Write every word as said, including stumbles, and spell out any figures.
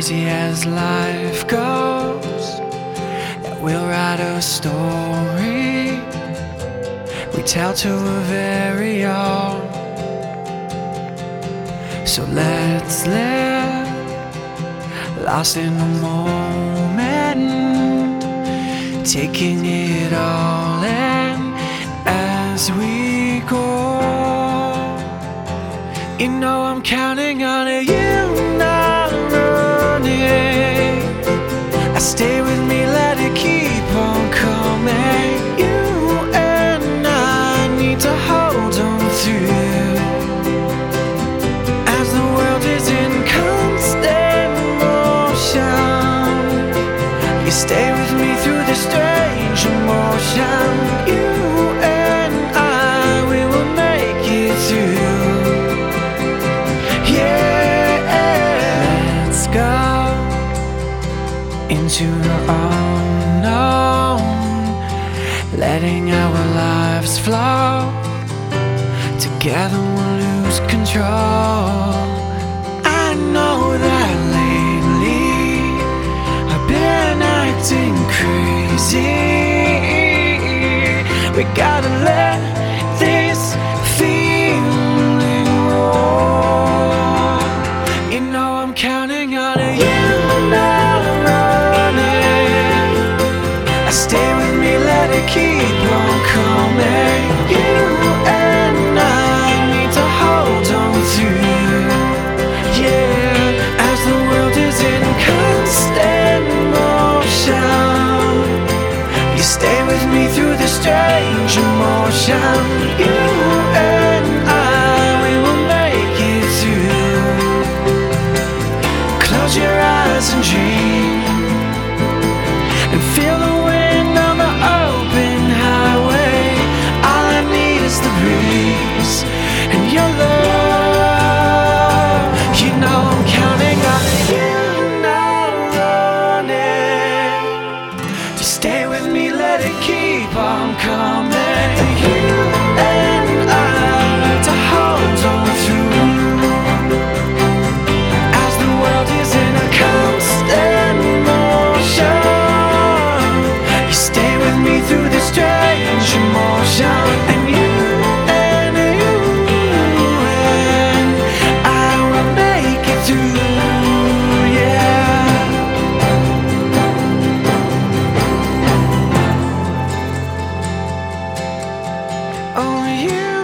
crazy as life goes, that we'll write a story we tell to a very own. So let's live, lost in the moment, taking it all in as we go. You know I'm counting on it, you not running. I stay with me, let it keep on coming. You and I need to hold on through, as the world is in constant motion. You stay with me through the strange emotion. You and I, we will make it through. Into the unknown, letting our lives flow. Together we'll lose control. I know that lately I've been acting crazy. We gotta let this feeling roll. You know I'm counting on it, you know. Stay with me, let it keep on coming. You and I need to hold on through, yeah, as the world is in constant motion. You stay with me through the strange emotion. You and I, we will make it through. Close your eyes and dream, and feel the wind on the open highway. All I need is the breeze and your love. You know I'm counting on you, not running. Just stay with me, let it keep on coming. You and I need to hold on through, as the world is in a constant motion. Stay with me through this strange emotion. And you and you and I will make it through, yeah. Oh, you